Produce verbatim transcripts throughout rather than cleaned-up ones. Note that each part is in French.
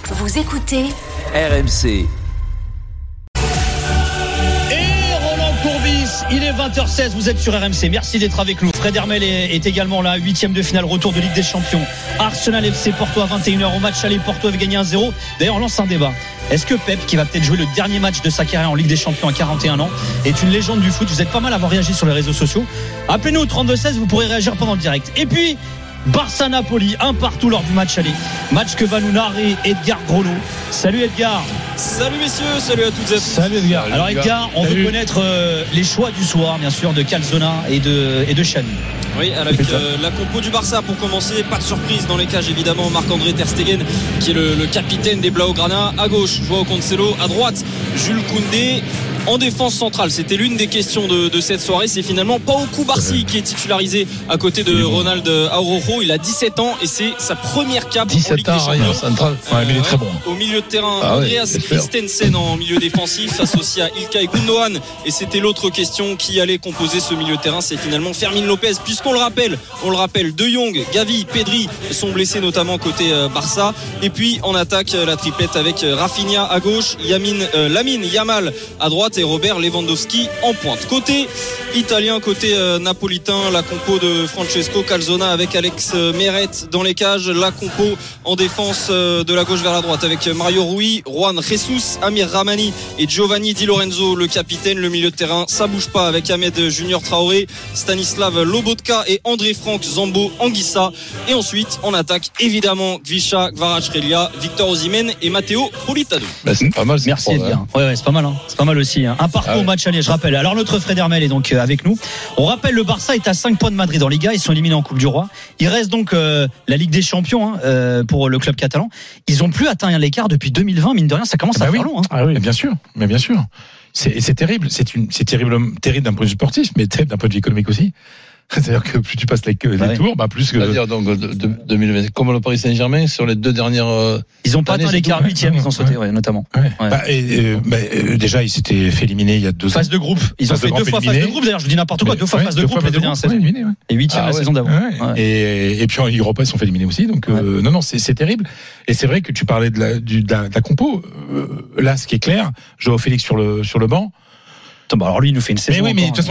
Vous écoutez R M C. Il est vingt heures seize, vous êtes sur R M C, merci d'être avec nous. Fred Hermel est, est également là, huitième de finale, retour de Ligue des Champions. Arsenal F C Porto à vingt et une heures, au match aller, Porto avait gagné un zéro. D'ailleurs on lance un débat, est-ce que Pep, qui va peut-être jouer le dernier match de sa carrière en Ligue des Champions à quarante et un ans, est une légende du foot? Vous êtes pas mal à avoir réagi sur les réseaux sociaux. Appelez-nous au trente-deux seize, vous pourrez réagir pendant le direct. Et puis Barça-Napoli, un partout lors du match aller. Match que va nous narrer Edgar Grolot. Salut Edgar. Salut messieurs, salut à toutes et à tous. Salut Edgar. Salut Alors Edgar, on salut. veut connaître euh, les choix du soir, bien sûr, de Calzona et de, et de Xavi. Oui, avec euh, la compo du Barça pour commencer, pas de surprise dans les cages évidemment. Marc-André Ter Stegen qui est le, le capitaine des Blaugrana. À gauche, Joao Cancelo. À droite, Jules Koundé. En défense centrale, c'était l'une des questions de, de cette soirée. C'est finalement Pau Cubarsí qui est titularisé à côté de Ronald Araujo. Il a dix-sept ans et c'est sa première cape en Ligue des Champions. Central. Ouais, mais il est très bon. Au milieu de terrain, ah Andreas ouais, Christensen en milieu défensif associé à Ilkay Gundogan. Et c'était l'autre question qui allait composer ce milieu de terrain. C'est finalement Fermin Lopez, puisqu'on le rappelle, on le rappelle, De Jong, Gavi, Pedri sont blessés notamment côté Barça. Et puis en attaque, la triplette avec Rafinha à gauche, Yamin, euh, Lamine Yamal à droite et Robert Lewandowski en pointe. Côté italien, côté euh, napolitain, la compo de Francesco Calzona avec Alex Meret dans les cages, la compo en défense euh, de la gauche vers la droite avec Mario Rui, Juan Jesus, Amir Ramani et Giovanni Di Lorenzo, le capitaine. Le milieu de terrain, ça bouge pas avec Ahmed Junior Traoré, Stanislav Lobotka et André Frank Zambo Anguissa. Et ensuite en attaque évidemment Gvisha Kvaratskhelia, Victor Osimhen et Matteo Politano. Bah, c'est pas mal. Merci Edgar. Hein. Ouais, ouais, c'est pas mal. Hein. C'est pas mal aussi. Hein. Un parcours ah ouais. au match aller, je rappelle. Alors notre Fred Hermel est donc euh, avec nous. On rappelle, le Barça est à cinq points de Madrid en Liga. Ils sont éliminés en Coupe du Roi. Il reste donc euh, la Ligue des Champions hein, euh, pour le club catalan. Ils ont plus atteint l'écart depuis deux mille vingt. Mine de rien, ça commence ah bah à oui. faire long. Hein. Ah oui, mais bien sûr, mais bien sûr. C'est, c'est terrible. C'est une, c'est terrible, terrible d'un point de vue sportif, mais terrible d'un point de vue économique aussi. C'est-à-dire que plus tu passes les, les ah tours, bah plus que. C'est-à-dire donc de, de, deux mille vingt, comme le Paris Saint-Germain sur les deux dernières. Euh, ils ont pas atteint l'écart huitième, ils ont sauté, ouais. Ouais, notamment. Ouais. Ouais. Bah, et, euh, bah, euh, déjà, ils s'étaient fait éliminer il y a deux ans. Phase de groupe. Ils ont fait deux fois phase de groupe. D'ailleurs, je dis n'importe quoi, deux fois phase de groupe les deux dernières saisons. Et huitième la saison d'avant. Et et puis en Europa, ils sont fait éliminer aussi. Donc euh, non, non, c'est, c'est terrible. Et c'est vrai que tu parlais de la, du, de la, de la compo. Là, ce qui est clair, Joao Félix sur le sur le banc. Bah alors lui il nous fait une saison. Mais oui, mais de toute façon,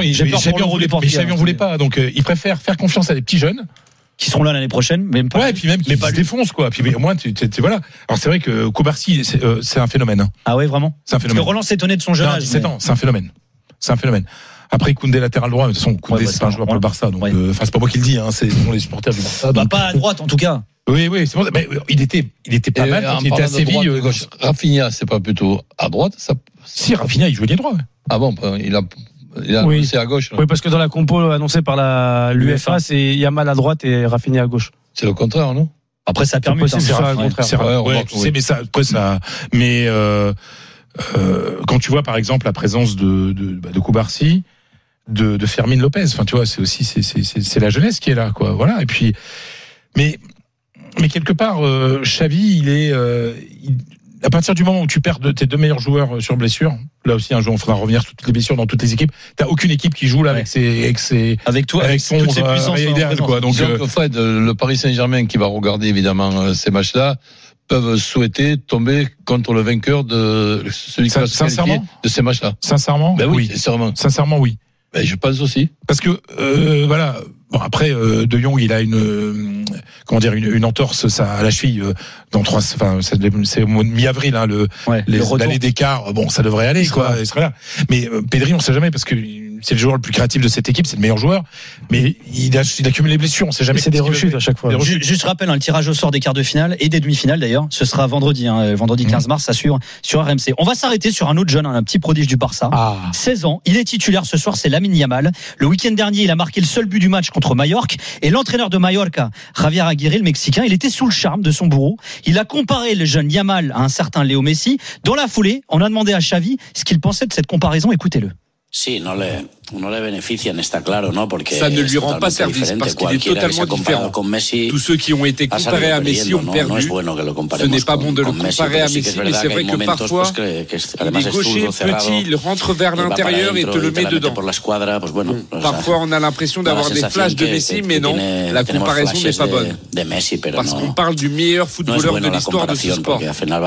Xavi en voulait pas, donc euh, il préfère faire confiance à des petits jeunes qui seront là l'année prochaine, même pas. Ouais, et puis même qui se défoncent quoi. Puis au moins, tu, tu, tu voilà. Alors c'est vrai que Cubarsí, c'est, euh, c'est un phénomène. Hein. Ah ouais, vraiment. C'est un phénomène. Parce que Roland s'étonnait de son jeune âge. dix-sept ans, c'est un phénomène. C'est un phénomène. Après Koundé latéral droit, de toute façon Koundé ouais, bah, c'est pas un joueur pour le Barça, donc enfin ouais. euh, c'est pas moi qui le dis, hein, c'est les supporters du Barça. Bah donc... pas à droite en tout cas. Oui, oui, c'est bon. Mais il était, il était pas et mal quand il était à Séville. Euh, gauche. Rafinha, c'est pas plutôt à droite, ça. Si Rafinha, il jouait bien droit. Ouais. Ah bon, il a. Il a oui. C'est à gauche. Là. Oui, parce que dans la compo annoncée par la l'U F A, c'est Yamal à droite et Rafinha à gauche. C'est le contraire, non? Après, ça permet. C'est ça, le contraire. C'est ouais, ouais, tu sais, mais ça, après ça, mais euh, euh, quand tu vois par exemple la présence de de, de Cubarsí, de, de Fermin Lopez, enfin tu vois, c'est aussi c'est c'est c'est, c'est la jeunesse qui est là, quoi. Voilà. Et puis, mais mais quelque part, euh, Xavi, il est euh, il, à partir du moment où tu perds de tes deux meilleurs joueurs sur blessure, là aussi un jour on fera revenir sur toutes les blessures dans toutes les équipes. T'as aucune équipe qui joue là ouais. avec ses, avec ses, avec toi, avec son toutes ses puissances idéal, quoi. Donc, donc euh, Fred, le Paris Saint-Germain qui va regarder évidemment ces matchs-là peuvent souhaiter tomber contre le vainqueur de celui qui va se qualifier de ces matchs-là. Sincèrement, ben oui, oui. Sincèrement, sincèrement oui. Ben, je pense aussi. Parce que euh, voilà. Bon après euh, De Jong il a une euh, comment dire une, une entorse ça à la cheville euh, dans trois enfin c'est, c'est au mois de mi-avril hein, le ouais, les le l'année d'écart bon ça devrait aller il quoi il serait là mais euh, Pedri on sait jamais parce que c'est le joueur le plus créatif de cette équipe c'est le meilleur joueur mais il a il accumule les blessures on sait jamais c'est des rechutes à chaque fois. Juste, juste rappelle hein, le tirage au sort des quarts de finale et des demi-finales d'ailleurs ce sera vendredi hein, vendredi quinze mars à suivre sur R M C. On va s'arrêter sur un autre jeune hein, un petit prodige du Barça ah. seize ans il est titulaire ce soir c'est Lamine Yamal. Le week-end dernier il a marqué le seul but du match contre Majorque. Et l'entraîneur de Mallorca, Javier Aguirre, le Mexicain, il était sous le charme de son bourreau. Il a comparé le jeune Yamal à un certain Léo Messi. Dans la foulée, on a demandé à Xavi ce qu'il pensait de cette comparaison. Écoutez-le. Sí, no le, no le benefician, está claro, ¿no? Porque ça ne lui rend pas service parce qu'il est totalement différent. Tous ceux qui ont été comparés à Messi ont perdu. Ce n'est pas bon de le comparer à Messi, mais c'est vrai que parfois, il est gaucher, petit, il rentre vers l'intérieur et te le met dedans. Parfois, on a l'impression d'avoir des flashs de Messi, mais non, la comparaison n'est pas bonne. Parce qu'on parle du meilleur footballeur de l'histoire de ce sport.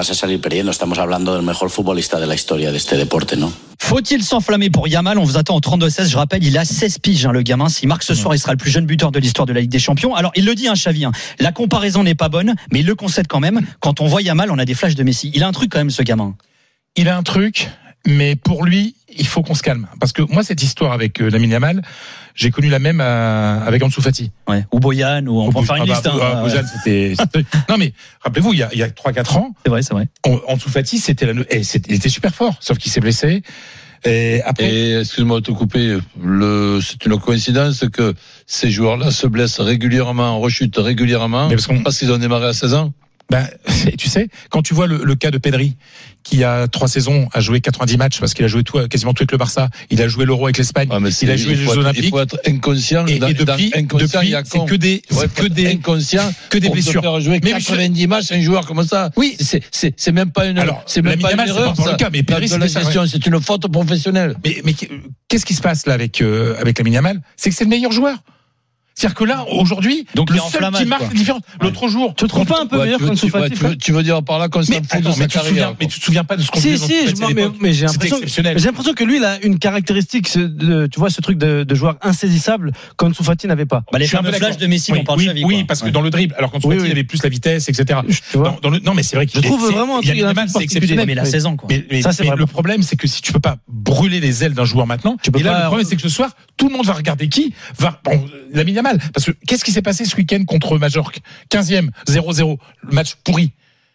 Faut-il s'enflammer pour Yamal? On vous attend en trente-deux seize. Je rappelle, il a seize piges, hein, le gamin. S'il marque ce soir, il sera le plus jeune buteur de l'histoire de la Ligue des Champions. Alors, il le dit, hein, Xavi, hein, la comparaison n'est pas bonne, mais il le concède quand même. Quand on voit Yamal, on a des flashs de Messi. Il a un truc quand même, ce gamin. Il a un truc, mais pour lui, il faut qu'on se calme. Parce que moi, cette histoire avec euh, Lamine Yamal, j'ai connu la même à, avec Ansu Fati. Ouais. Ou Boyan, ou on peut faire une liste. Ah bah, hein, Boyan, ouais. c'était, c'était. Non mais rappelez-vous, il y a, il y a trois quatre ans. C'est vrai, c'est vrai. Ansu Fati, c'était la, et c'était, il était super fort, sauf qu'il s'est blessé. Et après. Et excuse-moi de te couper. Le, c'est une coïncidence que ces joueurs-là se blessent régulièrement, rechutent régulièrement, parce, parce qu'ils ont démarré à seize ans. Ben, tu sais, quand tu vois le, le cas de Pedri, qui a trois saisons a joué quatre-vingt-dix matchs parce qu'il a joué tout, quasiment tout avec le Barça, il a joué l'Euro avec l'Espagne, ah, il a joué les Jeux Olympiques. Il faut être inconscient. Et, et depuis, inconscient, depuis c'est que des, c'est que des inconscients, que des blessures. Faire jouer mais quatre-vingt-dix je... matchs un joueur comme ça. Oui, c'est c'est c'est même pas une. Alors, c'est même pas une erreur. C'est pas le cas, mais Pedri, c'est la gestion, c'est une faute professionnelle. Mais mais qu'est-ce qui se passe là avec euh, avec Lamine Yamal? C'est que c'est le meilleur joueur. C'est-à-dire que là, aujourd'hui, donc le seul qui marque la différence. L'autre jour, tu te trouves pas un peu meilleur qu'Ansu Fati? Tu veux dire par là qu'on s'en fout de sa carrière? Mais tu te souviens pas de ce qu'on si, dit? Si, si, mais j'ai l'impression, j'ai l'impression que lui, il a une caractéristique, de, tu vois, ce truc de, de joueur insaisissable qu'Ansu Fati n'avait pas. Bah, les fameux flashs de Messi, on parle Xavi. Oui, parce que dans le dribble, alors qu'Ansu Fati, il avait plus la vitesse, et cetera. Non, mais c'est vrai qu'il je trouve vraiment un truc c'est exceptionnel. Mais il a seize ans, quoi. Mais le problème, c'est que si tu peux pas brûler les ailes d'un joueur maintenant, et là, le problème, c'est que ce soir, tout le monde va regarder qui va, Lamine Yamal. Parce que qu'est-ce qui s'est passé ce week-end contre Majorque? quinzième, zéro zéro, le match pourri.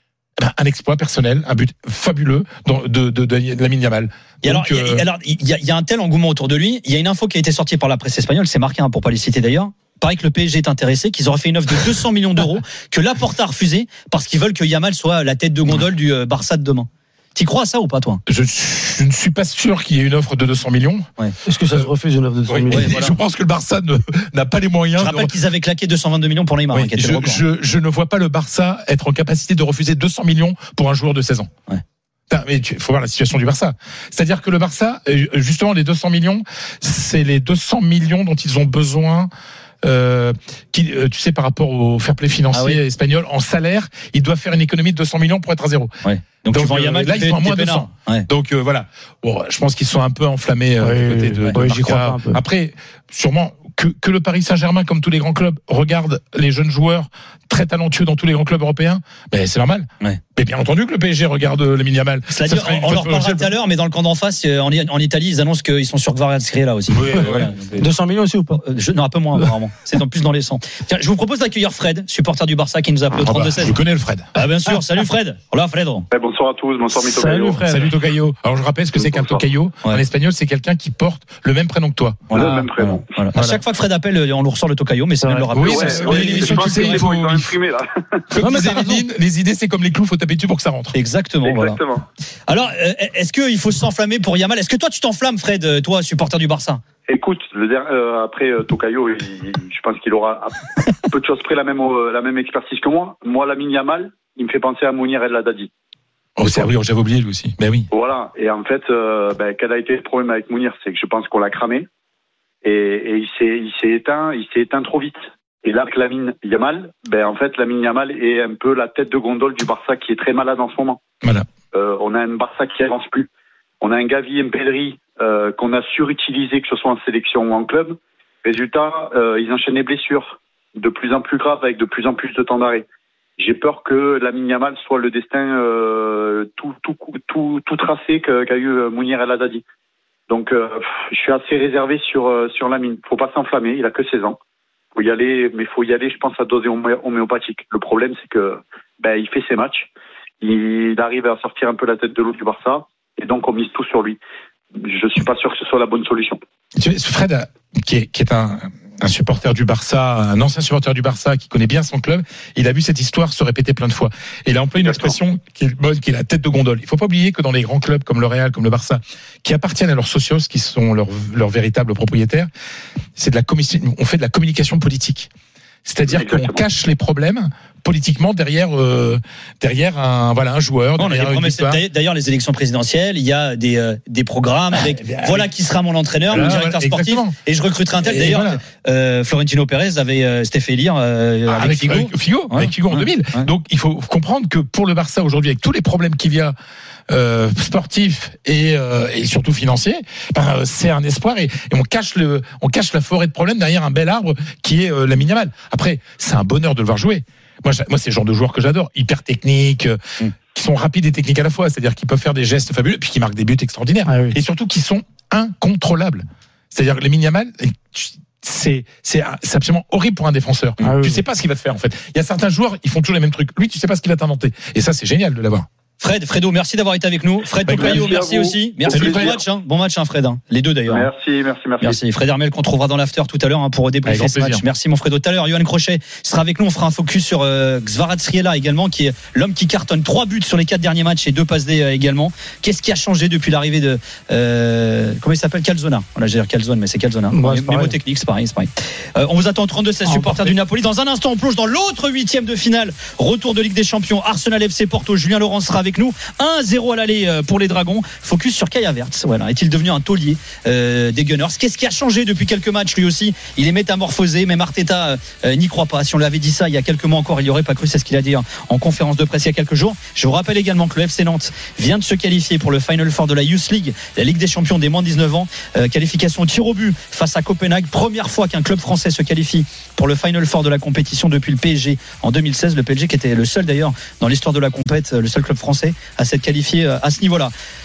Un exploit personnel, un but fabuleux de, de, de, de Lamine Yamal. Et donc, alors, euh... alors il, y a, il y a un tel engouement autour de lui. Il y a une info qui a été sortie par la presse espagnole, c'est marqué, hein, pour pas les citer d'ailleurs. Paraît que le P S G est intéressé, qu'ils auraient fait une offre de deux cents millions d'euros, que Laporta a refusé parce qu'ils veulent que Yamal soit la tête de gondole du Barça de demain. T'y crois à ça ou pas, toi? je, je ne suis pas sûr qu'il y ait une offre de deux cents millions. Ouais. Est-ce que ça se refuse une offre de deux cents millions? Ouais, voilà. Je pense que le Barça ne, n'a pas les moyens. Je rappelle de... qu'ils avaient claqué deux cent vingt-deux millions pour Neymar. Oui, hein, je, je, je ne vois pas le Barça être en capacité de refuser deux cents millions pour un joueur de seize ans. Ouais. Mais il faut voir la situation du Barça. C'est-à-dire que le Barça, justement, les deux cents millions, c'est les deux cents millions dont ils ont besoin. Euh, qui, euh, tu sais, par rapport au fair play financier ah oui. espagnol, en salaire, ils doivent faire une économie de deux cents millions pour être à zéro. Ouais. Donc, Donc euh, Yamal, là, ils sont à moins de deux cents. Ouais. Donc euh, voilà. Bon, je pense qu'ils sont un peu enflammés euh, oui, du côté de. Oui, de j'y crois pas un peu. Après, sûrement que, que le Paris Saint-Germain, comme tous les grands clubs, regarde les jeunes joueurs très talentueux dans tous les grands clubs européens. Ben c'est normal. Ouais. Mais bien entendu que le P S G regarde Lamine Yamal. C'est-à-dire, on, on leur parlera tout à l'heure, mais dans le camp d'en face, en, en Italie, ils annoncent qu'ils sont sur Kvaratskhelia aussi. Oui, voilà. deux cents millions aussi ou pas? Je, Non, un peu moins apparemment. C'est en plus dans les cent. Tiens, je vous propose d'accueillir Fred, supporter du Barça, qui nous a appelé au trente-deux seize. Ah bah, je connais le Fred. Ah bien sûr. Salut Fred. Hola Fred. Ouais, bonsoir à tous. Bonsoir Mito Salut Fred. Salut Tocayo. Alors je rappelle ce que c'est qu'un Tocayo. Ouais. En espagnol, c'est quelqu'un qui porte le même prénom que toi. Voilà. Le même prénom. Voilà. Voilà. À chaque fois que Fred appelle, on nous ressort le Tocayo, mais c'est bien de le rappeler. Oui, c'est oui, l'émission, tu sais, il faut imprimer là. Comme disait Lénine, les idées c'est comme les clous, faut taper dessus pour que ça rentre. Exactement. Exactement. Voilà. Alors, est-ce qu'il faut s'enflammer pour Yamal? Est-ce que toi tu t'enflammes, Fred, toi, supporter du Barça? Écoute, le der- euh, après euh, Tocayo, il, je pense qu'il aura à peu de choses près la même euh, la même expertise que moi. Moi, Lamine Yamal, il me fait penser à Mounir El Haddadi. Oh, c'est oui, j'avais oublié lui aussi. Ben oui. Voilà. Et en fait, euh, ben, quel a été le problème avec Mounir, c'est que je pense qu'on l'a cramé et, et il s'est il s'est éteint, il s'est éteint trop vite. Et là, avec Lamine Yamal, ben en fait, Lamine Yamal est un peu la tête de gondole du Barça qui est très malade en ce moment. Voilà. Euh, on a un Barça qui avance plus. On a un Gavi et un Pedri euh, qu'on a surutilisé, que ce soit en sélection ou en club. Résultat, euh, ils enchaînent les blessures de plus en plus graves avec de plus en plus de temps d'arrêt. J'ai peur que Lamine Yamal soit le destin euh, tout, tout, tout, tout tracé qu'a eu Mounir El Haddadi. Donc, euh, je suis assez réservé sur, sur Lamine. Faut pas s'enflammer, il a que seize ans. Faut y aller, mais faut y aller, je pense, à dose homéopathique. Le problème, c'est que ben, il fait ses matchs. Il arrive à sortir un peu la tête de l'eau du Barça. Et donc, on mise tout sur lui. Je suis pas sûr que ce soit la bonne solution. Fred, qui est, qui est un, un supporter du Barça, un ancien supporter du Barça qui connaît bien son club, il a vu cette histoire se répéter plein de fois. Et il a employé une expression qui est, qui est la tête de gondole. Il faut pas oublier que dans les grands clubs comme le Real, comme le Barça, qui appartiennent à leurs socios, qui sont leurs, leurs véritables propriétaires, c'est de la commission, on fait de la communication politique. C'est-à-dire Exactement. qu'on cache les problèmes politiquement derrière euh, derrière un voilà un joueur. Non, derrière promesses, d'ailleurs, les élections présidentielles, il y a des euh, des programmes avec ah, bien, voilà avec... qui sera mon entraîneur, voilà, mon directeur voilà, sportif, exactement. et je recruterai un tel. Et d'ailleurs, voilà. euh, Florentino Pérez avait euh, c'était fait élire euh, ah, avec, avec Figo, avec Figo, ouais, avec Figo en ouais, deux mille. Ouais. Donc il faut comprendre que pour le Barça aujourd'hui, avec tous les problèmes qu'il y a euh, sportifs et, euh, et surtout financiers, ben, c'est un espoir et, et on cache le on cache la forêt de problèmes derrière un bel arbre qui est euh, la Yamal. Après, c'est un bonheur de le voir jouer. Moi, moi, c'est le genre de joueurs que j'adore, hyper techniques, euh, mm. qui sont rapides et techniques à la fois, c'est-à-dire qu'ils peuvent faire des gestes fabuleux, puis qui marquent des buts extraordinaires, ah oui. et surtout qui sont incontrôlables. C'est-à-dire que les Yamal, c'est c'est c'est absolument horrible pour un défenseur. Ah tu oui. sais pas ce qu'il va te faire en fait. Il y a certains joueurs, ils font toujours les mêmes trucs. Lui, tu sais pas ce qu'il va t'inventer. Et ça, c'est génial de l'avoir. Fred, Fredo, merci d'avoir été avec nous. Fred Tocayo, merci, merci aussi. Merci, bon match, hein. Bon match, hein, Fred. Hein. Les deux d'ailleurs. Merci, merci, merci. Merci. Fred Hermel qu'on trouvera dans l'after tout à l'heure hein, pour débriefer ce match. Merci mon Fredo. Tout à l'heure, Johan Crochet sera avec nous. On fera un focus sur euh, Kvaratskhelia également, qui est l'homme qui cartonne trois buts sur les quatre derniers matchs et deux passes D euh, également. Qu'est-ce qui a changé depuis l'arrivée de euh, comment il s'appelle Calzona. Voilà, j'ai dire Calzone, mais c'est Calzona. Ouais, Mémo technique, c'est pareil, c'est pareil. Euh, on vous attend trente-deux seize ah, supporters parfait. du Napoli. Dans un instant, on plonge dans l'autre huitième de finale. Retour de Ligue des Champions. Arsenal F C Porto. Julien Laurent sera avec nous. un zéro à l'aller pour les Dragons. Focus sur Kai Havertz. Voilà. Est-il devenu un taulier euh, des Gunners? Qu'est-ce qui a changé depuis quelques matchs lui aussi? Il est métamorphosé. Même Arteta euh, n'y croit pas. Si on lui avait dit ça il y a quelques mois encore, il n'y aurait pas cru. C'est ce qu'il a dit en conférence de presse il y a quelques jours. Je vous rappelle également que le F C Nantes vient de se qualifier pour le Final Four de la Youth League, la Ligue des Champions des moins de dix-neuf ans. Euh, qualification tir au but face à Copenhague. Première fois qu'un club français se qualifie pour le Final Four de la compétition depuis le P S G en deux mille seize. Le P S G qui était le seul d'ailleurs dans l'histoire de la compète, le seul club français à s'être qualifié à ce niveau-là.